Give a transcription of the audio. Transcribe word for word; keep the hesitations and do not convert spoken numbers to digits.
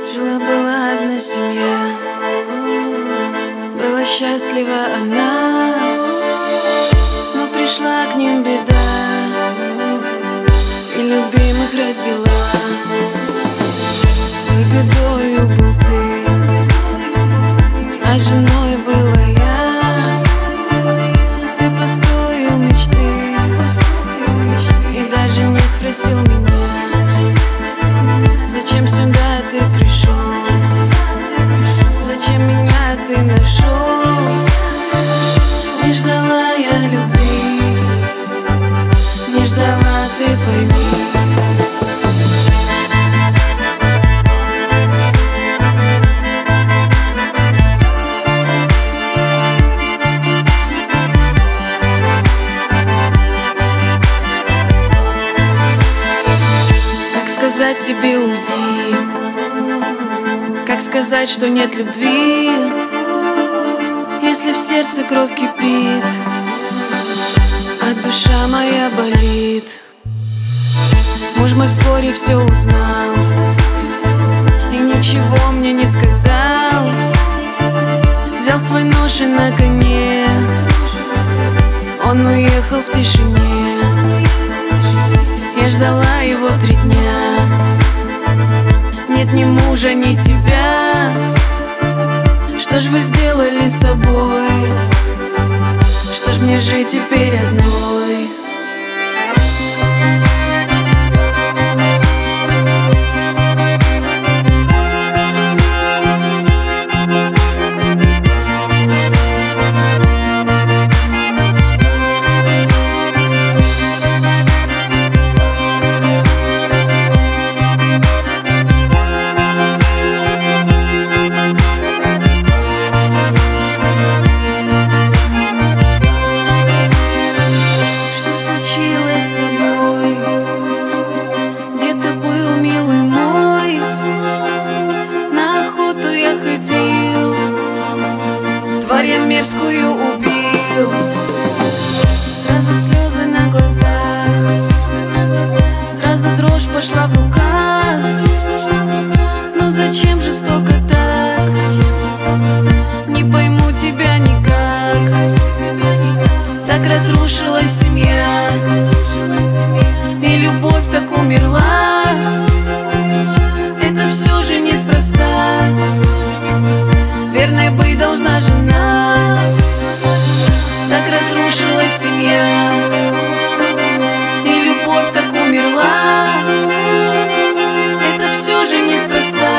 Жила-была одна семья, была счастлива она, но пришла к ним беда и любимых развела. Той бедою был ты, а женой была я. Ты построил мечты и даже не спросил меня, зачем сюда ты пришел, зачем меня ты нашел. Не ждала я любви, не ждала, ты пойми. Как сказать тебе уйди, как сказать, что нет любви, если в сердце кровь кипит, а душа моя болит. Муж мой вскоре все узнал и ничего мне не сказал. Взял свой нож и на коне он уехал в тишине. Я ждала его три дня, нет ни мужа, ни тебя. Что ж вы сделали с собой? Что ж мне жить теперь одной? Тварь я мерзкую убил, сразу слезы на глазах, сразу дрожь пошла в руках. Ну зачем жестоко так? Не пойму тебя никак. Так разрушилась семья, и любовь так умерла. Это все же неспроста, верной быть должна жена. Так разрушилась семья, и любовь так умерла. Это все же неспроста.